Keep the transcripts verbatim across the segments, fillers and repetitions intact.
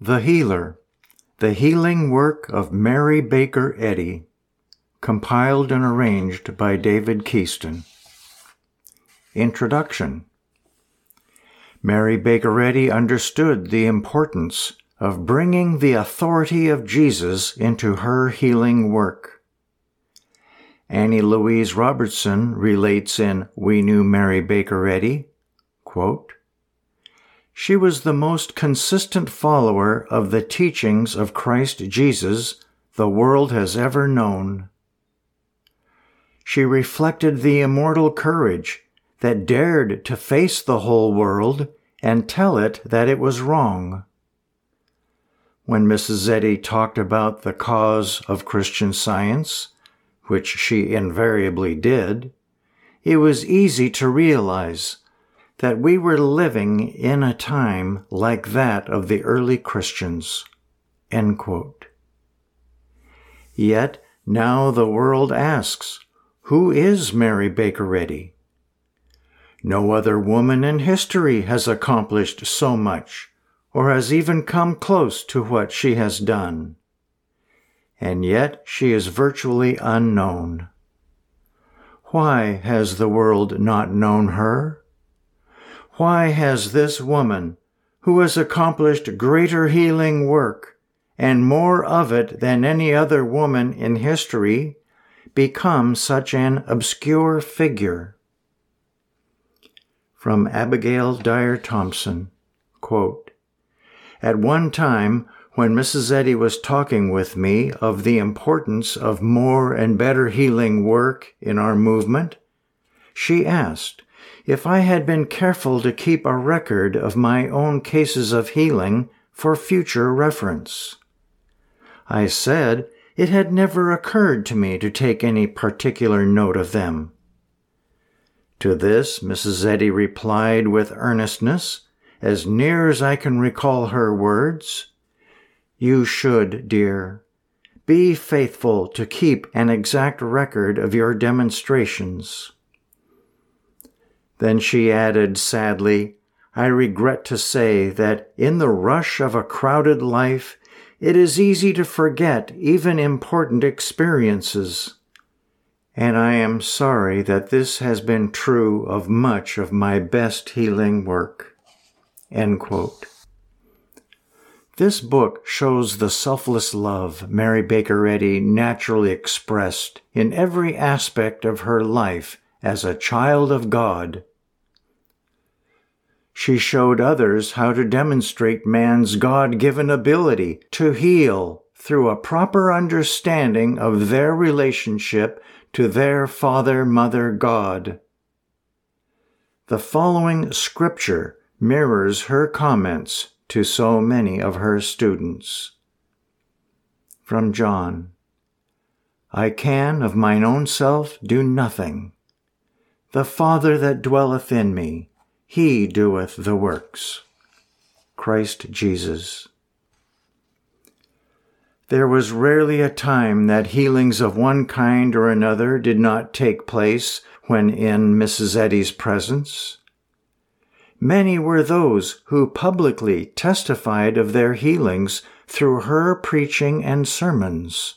The Healer, The Healing Work of Mary Baker Eddy, compiled and arranged by David Keaston. Introduction. Mary Baker Eddy understood the importance of bringing the authority of Jesus into her healing work. Annie Louise Robertson relates in We Knew Mary Baker Eddy, quote, "She was the most consistent follower of the teachings of Christ Jesus the world has ever known. She reflected the immortal courage that dared to face the whole world and tell it that it was wrong. When Missus Eddy talked about the cause of Christian Science, which she invariably did, it was easy to realize that we were living in a time like that of the early Christians." End quote. Yet now the world asks, who is Mary Baker Eddy? No other woman in history has accomplished so much, or has even come close to what she has done. And yet she is virtually unknown. Why has the world not known her? Why has this woman, who has accomplished greater healing work, and more of it than any other woman in history, become such an obscure figure? From Abigail Dyer Thompson, quote, "At one time, when Missus Eddy was talking with me of the importance of more and better healing work in our movement, she asked if I had been careful to keep a record of my own cases of healing for future reference. I said it had never occurred to me to take any particular note of them. To this, Missus Eddy replied with earnestness, as near as I can recall her words, 'You should, dear. Be faithful to keep an exact record of your demonstrations.' Then she added sadly, 'I regret to say that in the rush of a crowded life, it is easy to forget even important experiences. And I am sorry that this has been true of much of my best healing work." End quote. This book shows the selfless love Mary Baker Eddy naturally expressed in every aspect of her life as a child of God. She showed others how to demonstrate man's God-given ability to heal through a proper understanding of their relationship to their Father, Mother, God. The following scripture mirrors her comments to so many of her students. From John, "I can of mine own self do nothing. The Father that dwelleth in me, He doeth the works." Christ Jesus. There was rarely a time that healings of one kind or another did not take place when in Missus Eddy's presence. Many were those who publicly testified of their healings through her preaching and sermons.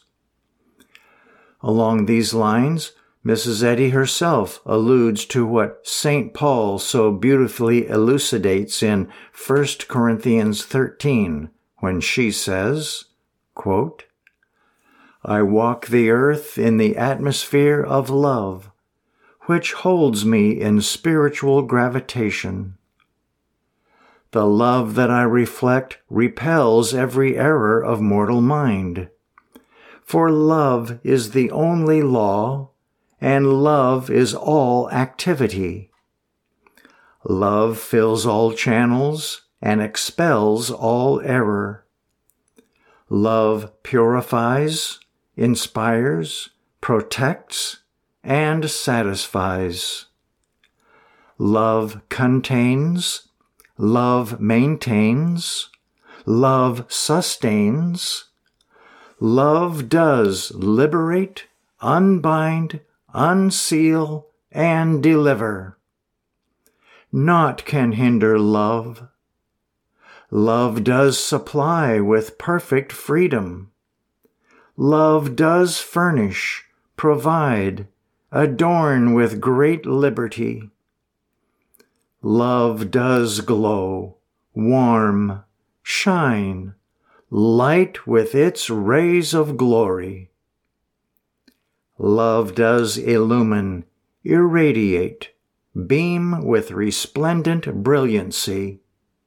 Along these lines, Missus Eddy herself alludes to what Saint Paul so beautifully elucidates in First Corinthians thirteen, when she says, quote, "I walk the earth in the atmosphere of love, which holds me in spiritual gravitation. The love that I reflect repels every error of mortal mind. For love is the only law, and love is all activity. Love fills all channels and expels all error. Love purifies, inspires, protects, and satisfies. Love contains, love maintains, love sustains. Love does liberate, unbind, unseal, and deliver. Naught can hinder love. Love does supply with perfect freedom. Love does furnish, provide, adorn with great liberty. Love does glow, warm, shine, light with its rays of glory. Love does illumine, irradiate, beam with resplendent brilliancy.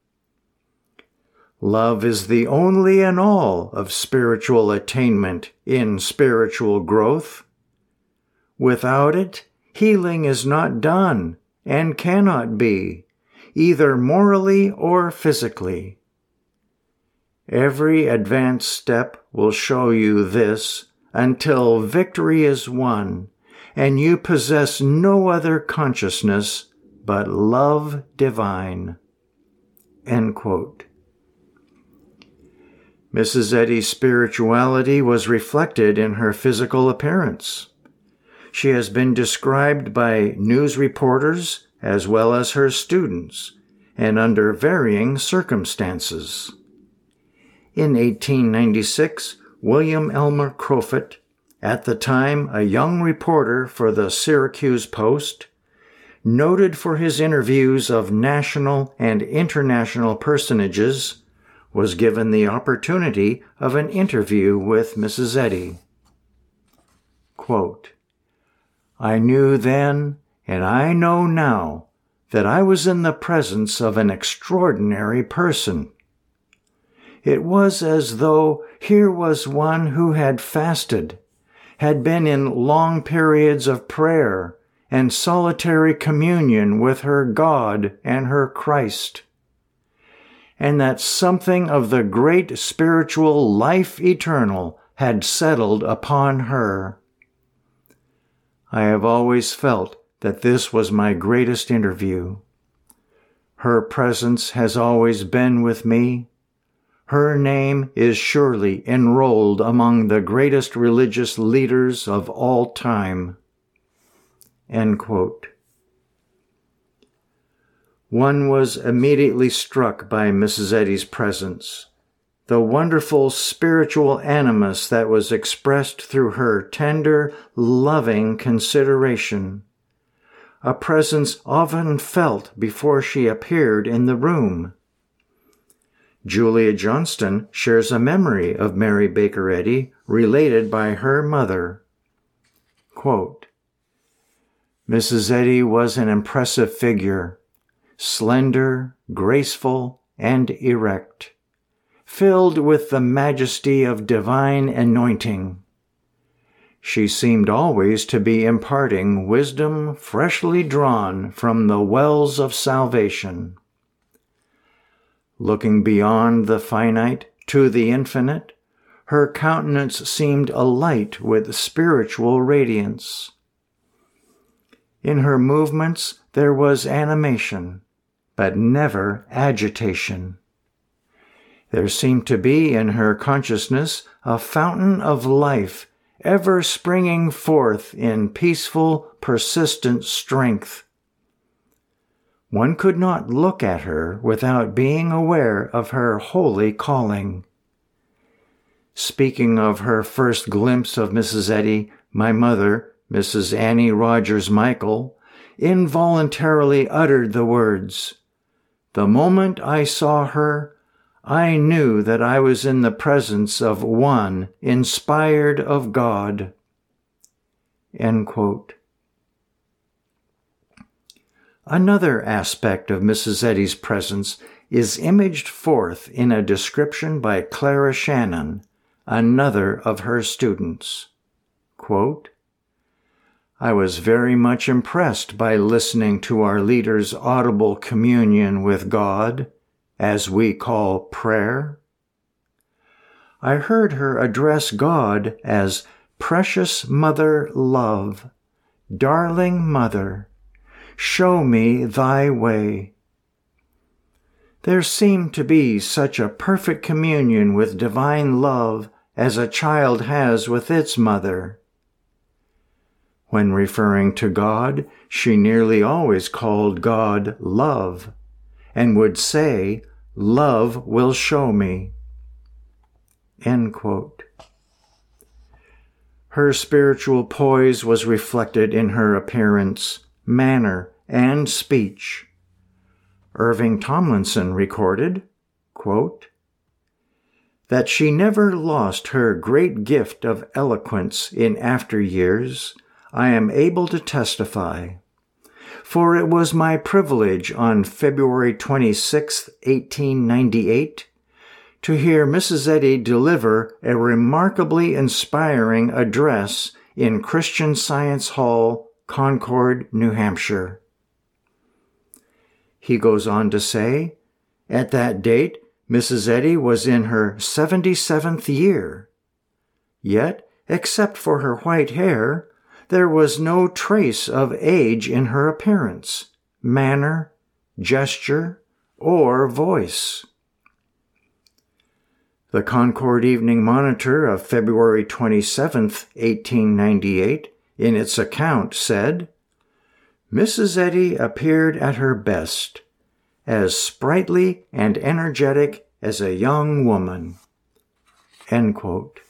Love is the only and all of spiritual attainment in spiritual growth. Without it, healing is not done and cannot be, either morally or physically. Every advanced step will show you this until victory is won and you possess no other consciousness but love divine." End quote. Missus Eddy's spirituality was reflected in her physical appearance. She has been described by news reporters as well as her students, and under varying circumstances. In eighteen ninety-six, William Elmer Crofut, at the time a young reporter for the Syracuse Post, noted for his interviews of national and international personages, was given the opportunity of an interview with Missus Eddy. Quote, "I knew then, and I know now, that I was in the presence of an extraordinary person. It was as though here was one who had fasted, had been in long periods of prayer and solitary communion with her God and her Christ, and that something of the great spiritual life eternal had settled upon her. I have always felt that this was my greatest interview. Her presence has always been with me. Her name is surely enrolled among the greatest religious leaders of all time." End quote. One was immediately struck by Missus Eddy's presence, the wonderful spiritual animus that was expressed through her tender, loving consideration, a presence often felt before she appeared in the room. Julia Johnston shares a memory of Mary Baker Eddy related by her mother. Quote, "Missus Eddy was an impressive figure, slender, graceful, and erect, filled with the majesty of divine anointing. She seemed always to be imparting wisdom freshly drawn from the wells of salvation. Looking beyond the finite to the infinite, her countenance seemed alight with spiritual radiance. In her movements there was animation, but never agitation. There seemed to be in her consciousness a fountain of life ever springing forth in peaceful, persistent strength. One could not look at her without being aware of her holy calling." Speaking of her first glimpse of Missus Eddy, my mother, Missus Annie Rogers Michael, involuntarily uttered the words, "The moment I saw her, I knew that I was in the presence of one inspired of God." End quote. Another aspect of Missus Eddy's presence is imaged forth in a description by Clara Shannon, another of her students. Quote, "I was very much impressed by listening to our leader's audible communion with God, as we call prayer. I heard her address God as Precious Mother Love, Darling Mother, show me thy way. There seemed to be such a perfect communion with divine love as a child has with its mother. When referring to God, she nearly always called God love, and would say, love will show me." End quote. Her spiritual poise was reflected in her appearance, manner, and speech. Irving Tomlinson recorded, quote, "that she never lost her great gift of eloquence in after years, I am able to testify. For it was my privilege on February twenty-sixth, eighteen ninety-eight, to hear Missus Eddy deliver a remarkably inspiring address in Christian Science Hall, Concord, New Hampshire." He goes on to say, at that date, Missus Eddy was in her seventy-seventh year. Yet, except for her white hair, there was no trace of age in her appearance, manner, gesture, or voice. The Concord Evening Monitor of February twenty-seventh, eighteen ninety-eight, in its account said, "Missus Eddy appeared at her best, as sprightly and energetic as a young woman." End quote.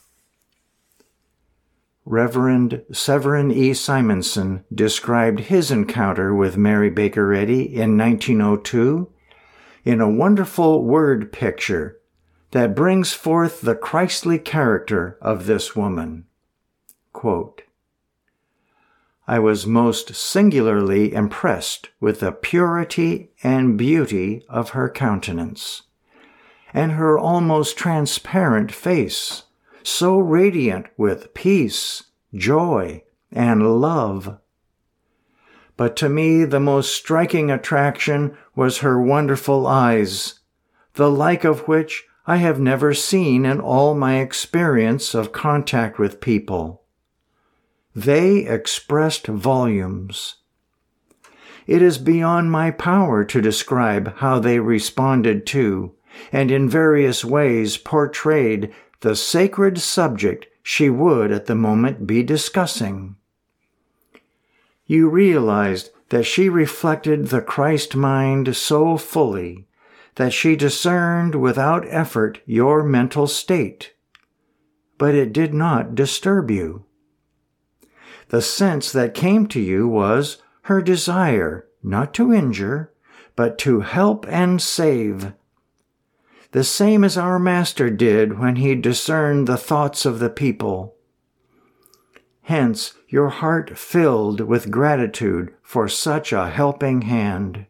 Reverend Severin E. Simonson described his encounter with Mary Baker Eddy in nineteen oh two in a wonderful word picture that brings forth the Christly character of this woman. Quote, "I was most singularly impressed with the purity and beauty of her countenance, and her almost transparent face, so radiant with peace, joy, and love. But to me the most striking attraction was her wonderful eyes, the like of which I have never seen in all my experience of contact with people. They expressed volumes. It is beyond my power to describe how they responded to, and in various ways portrayed, the sacred subject she would at the moment be discussing. You realized that she reflected the Christ mind so fully that she discerned without effort your mental state, but it did not disturb you. The sense that came to you was her desire not to injure, but to help and save, the same as our Master did when he discerned the thoughts of the people. Hence your heart filled with gratitude for such a helping hand.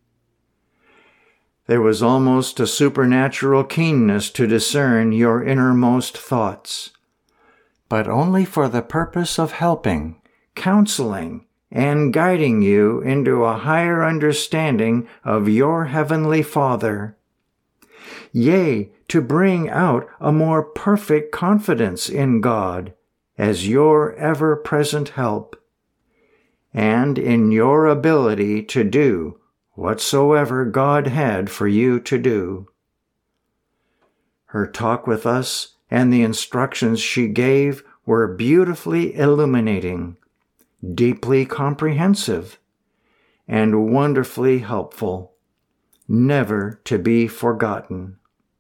There was almost a supernatural keenness to discern your innermost thoughts, but only for the purpose of helping, counseling, and guiding you into a higher understanding of your Heavenly Father. Yea, to bring out a more perfect confidence in God as your ever-present help, and in your ability to do whatsoever God had for you to do. Her talk with us and the instructions she gave were beautifully illuminating, deeply comprehensive, and wonderfully helpful, never to be forgotten.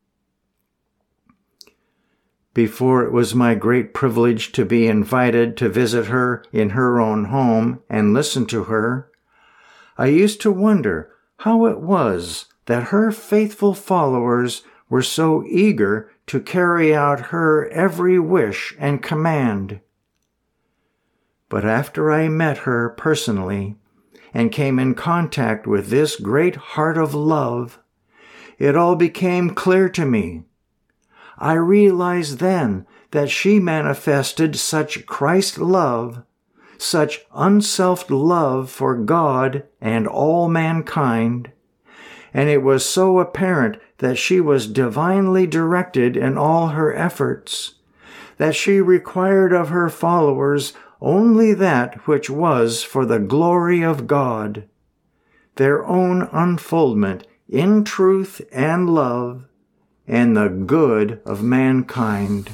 Before it was my great privilege to be invited to visit her in her own home and listen to her, I used to wonder how it was that her faithful followers were so eager to carry out her every wish and command. But after I met her personally and came in contact with this great heart of love, it all became clear to me. I realized then that she manifested such Christ love, such unselfed love for God and all mankind, and it was so apparent that she was divinely directed in all her efforts, that she required of her followers only that which was for the glory of God, their own unfoldment in truth and love, and the good of mankind.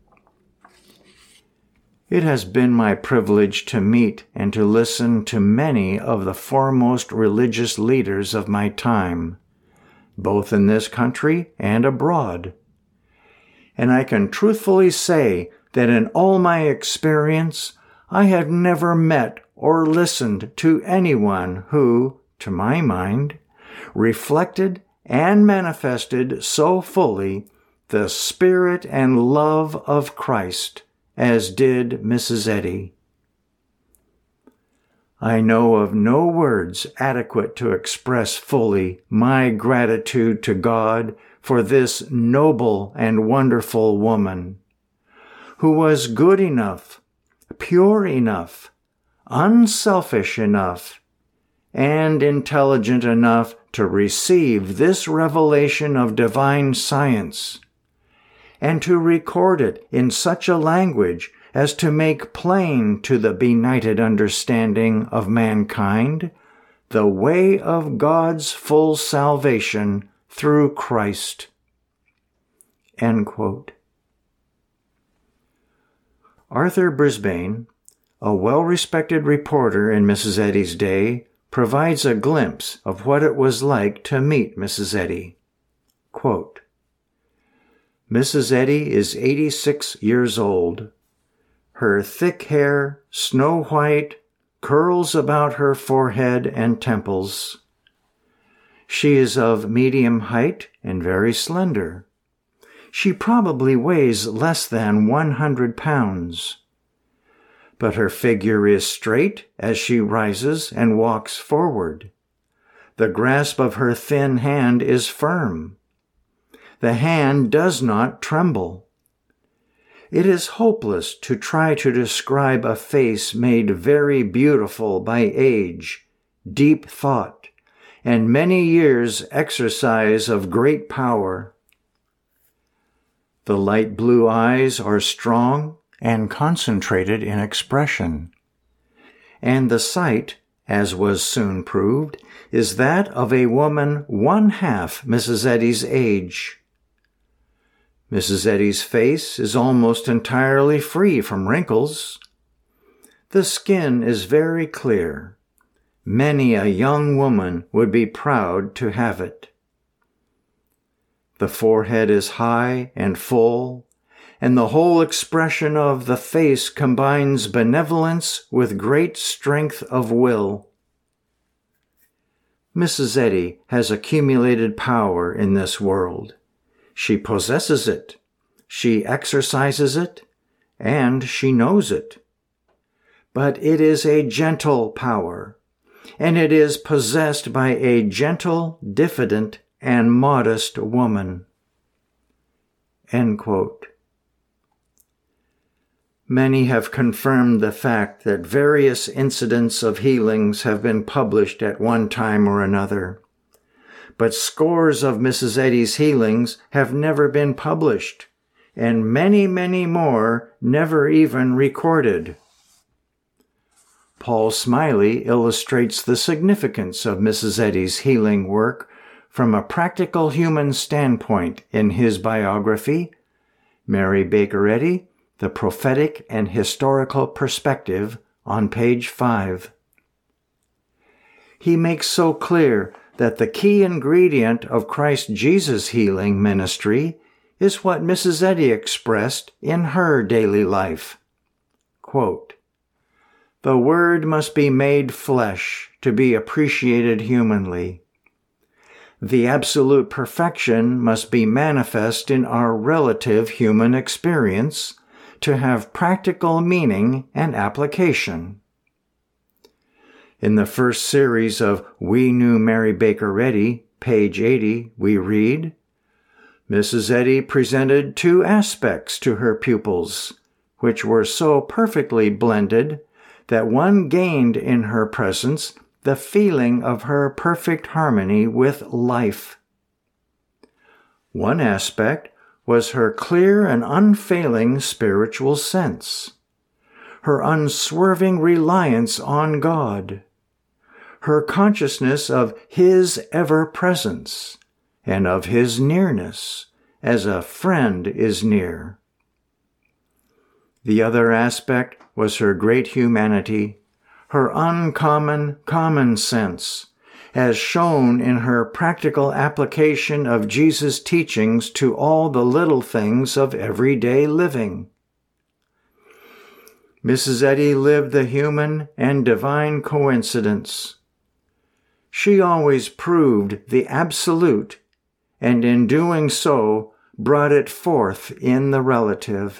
It has been my privilege to meet and to listen to many of the foremost religious leaders of my time, both in this country and abroad. And I can truthfully say that in all my experience, I have never met or listened to anyone who, to my mind, reflected and manifested so fully the spirit and love of Christ as did Missus Eddy. I know of no words adequate to express fully my gratitude to God for this noble and wonderful woman, who was good enough, pure enough, unselfish enough, and intelligent enough to receive this revelation of divine science, and to record it in such a language as to make plain to the benighted understanding of mankind the way of God's full salvation through Christ. End quote. Arthur Brisbane, a well-respected reporter in Missus Eddy's day, provides a glimpse of what it was like to meet Missus Eddy. Quote, Missus Eddy is eighty-six years old. Her thick hair, snow white, curls about her forehead and temples. She is of medium height and very slender. She probably weighs less than one hundred pounds. But her figure is straight as she rises and walks forward. The grasp of her thin hand is firm. The hand does not tremble. It is hopeless to try to describe a face made very beautiful by age, deep thought, and many years' exercise of great power. The light blue eyes are strong and concentrated in expression, and the sight, as was soon proved, is that of a woman one half Missus Eddy's age. Missus Eddy's face is almost entirely free from wrinkles. The skin is very clear. Many a young woman would be proud to have it. The forehead is high and full, and the whole expression of the face combines benevolence with great strength of will. Missus Eddy has accumulated power in this world. She possesses it, she exercises it, and she knows it. But it is a gentle power, and it is possessed by a gentle, diffident, and modest woman. End quote. Many have confirmed the fact that various incidents of healings have been published at one time or another. But scores of Missus Eddy's healings have never been published, and many, many more never even recorded. Paul Smiley illustrates the significance of Missus Eddy's healing work from a practical human standpoint in his biography, Mary Baker Eddy, The Prophetic and Historical Perspective, on page five. He makes so clear that the key ingredient of Christ Jesus' healing ministry is what Missus Eddy expressed in her daily life. Quote, "The Word must be made flesh to be appreciated humanly. The absolute perfection must be manifest in our relative human experience to have practical meaning and application." In the first series of We Knew Mary Baker Eddy, page eighty, we read, Missus Eddy presented two aspects to her pupils, which were so perfectly blended that one gained in her presence the feeling of her perfect harmony with life. One aspect was her clear and unfailing spiritual sense, her unswerving reliance on God, her consciousness of His ever-presence and of His nearness, as a friend is near. The other aspect was her great humanity, her uncommon common sense, as shown in her practical application of Jesus' teachings to all the little things of everyday living. Missus Eddy lived the human and divine coincidence. She always proved the absolute, and in doing so brought it forth in the relative.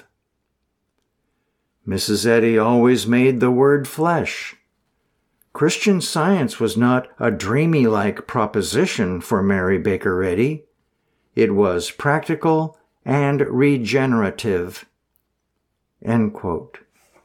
Missus Eddy always made the word flesh. Christian Science was not a dreamy-like proposition for Mary Baker Eddy. It was practical and regenerative." End quote.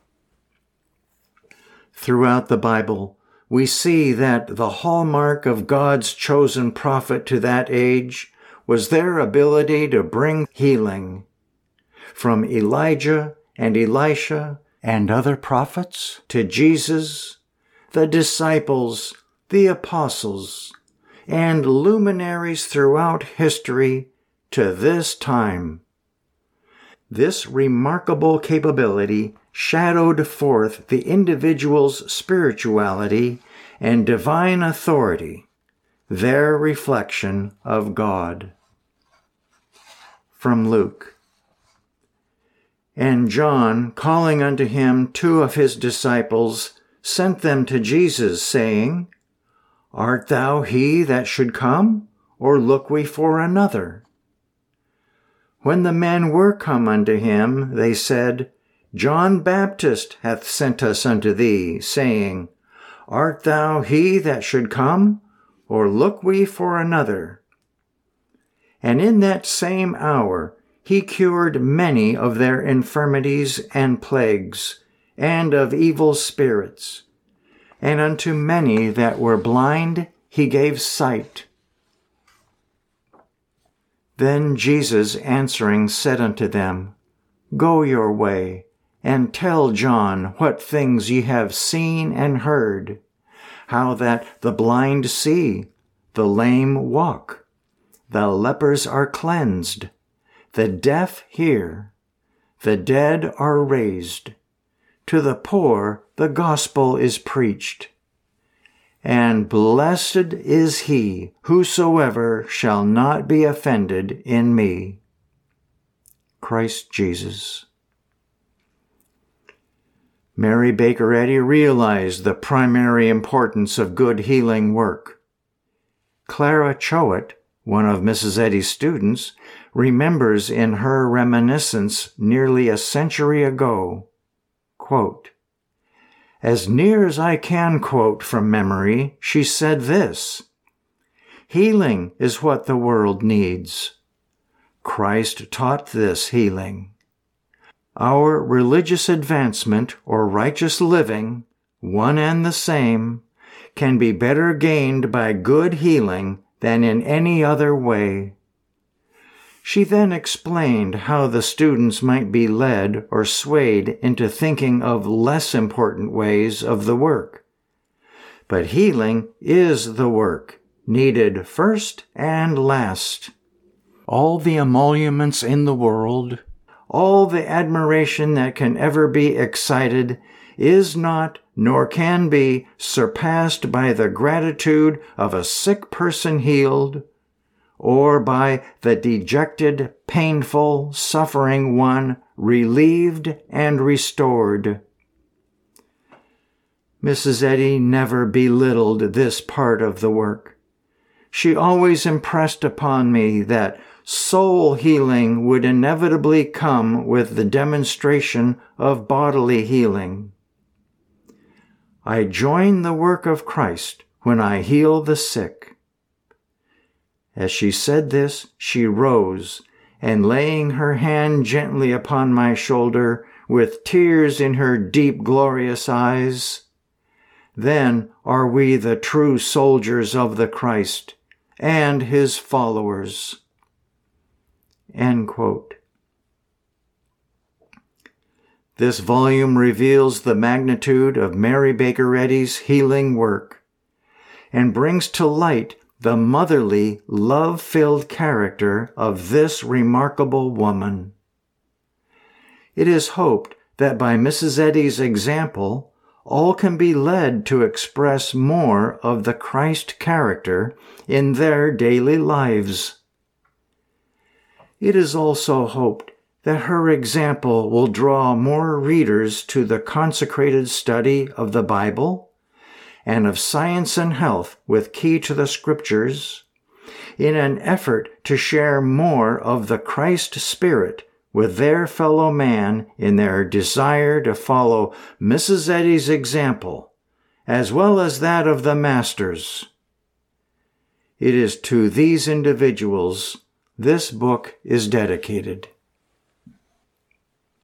Throughout the Bible, we see that the hallmark of God's chosen prophet to that age was their ability to bring healing. From Elijah and Elisha and other prophets to Jesus, the disciples, the apostles, and luminaries throughout history to this time. This remarkable capability shadowed forth the individual's spirituality and divine authority, their reflection of God. From Luke. "And John, calling unto him two of his disciples, sent them to Jesus, saying, Art thou he that should come, or look we for another? When the men were come unto him, they said, John Baptist hath sent us unto thee, saying, Art thou he that should come, or look we for another? And in that same hour he cured many of their infirmities and plagues, and of evil spirits. And unto many that were blind he gave sight. Then Jesus answering said unto them, Go your way, and tell John what things ye have seen and heard, how that the blind see, the lame walk, the lepers are cleansed, the deaf hear, the dead are raised, to the poor the gospel is preached. And blessed is he whosoever shall not be offended in me." Christ Jesus. Mary Baker Eddy realized the primary importance of good healing work. Clara Choate, one of Missus Eddy's students, remembers in her reminiscence nearly a century ago, quote, "As near as I can quote from memory, she said this, Healing is what the world needs. Christ taught this healing. Our religious advancement or righteous living, one and the same, can be better gained by good healing than in any other way." She then explained how the students might be led or swayed into thinking of less important ways of the work. But healing is the work, needed first and last. All the emoluments in the world, all the admiration that can ever be excited, is not, nor can be, surpassed by the gratitude of a sick person healed, or by the dejected, painful, suffering one relieved and restored. Missus Eddy never belittled this part of the work. She always impressed upon me that soul healing would inevitably come with the demonstration of bodily healing. "I join the work of Christ when I heal the sick." As she said this, she rose, and laying her hand gently upon my shoulder, with tears in her deep, glorious eyes, "Then are we the true soldiers of the Christ, and his followers." End quote. This volume reveals the magnitude of Mary Baker Eddy's healing work, and brings to light the motherly, love-filled character of this remarkable woman. It is hoped that by Missus Eddy's example, all can be led to express more of the Christ character in their daily lives. It is also hoped that her example will draw more readers to the consecrated study of the Bible and of science and health with Key to the Scriptures, in an effort to share more of the Christ spirit with their fellow man in their desire to follow Missus Eddy's example, as well as that of the Masters. It is to these individuals this book is dedicated.